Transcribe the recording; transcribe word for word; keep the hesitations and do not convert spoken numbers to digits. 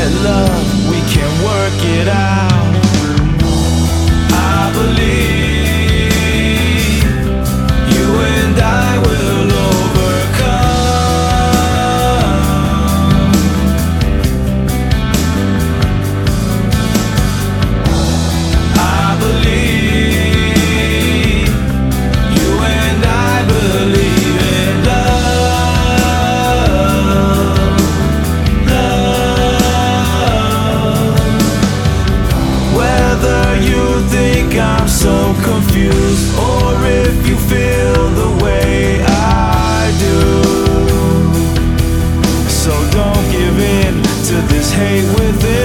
that love, we can work it out. I believe you and I will overcome. I believe you and I believe in love, love. Whether you think I'm so confused, or if you feel the way I do, so don't give in to this hate within.